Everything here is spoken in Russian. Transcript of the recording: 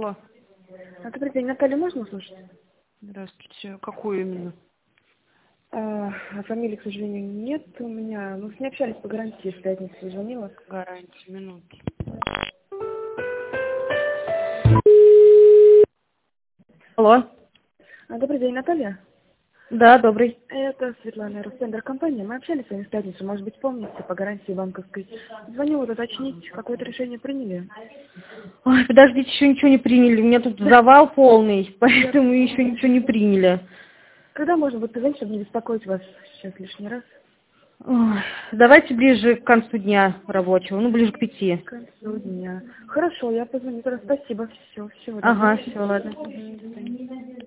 Алло. Добрый день, Наталья, можно услышать? Здравствуйте. Какую именно? Фамилии, к сожалению, нет у меня. Мы с ней общались по гарантии, в пятницу звонила. Гарантия, минуту. Алло. Добрый день, Наталья. Да, добрый. Это Светлана, Ростендер компания. Мы общались с вами в пятницу, может быть, помните, по гарантии банковской. Звонила уточнить, какое-то решение приняли. Ой, подождите, еще ничего не приняли. У меня тут завал полный, поэтому еще ничего не приняли. Когда можно будет позвонить, чтобы не беспокоить вас сейчас лишний раз? Ой, давайте ближе к концу дня рабочего, ну, ближе к 5. К концу дня. Хорошо, я позвоню. Тогда спасибо. Всего доброго. Ага, все, ладно. Мгм.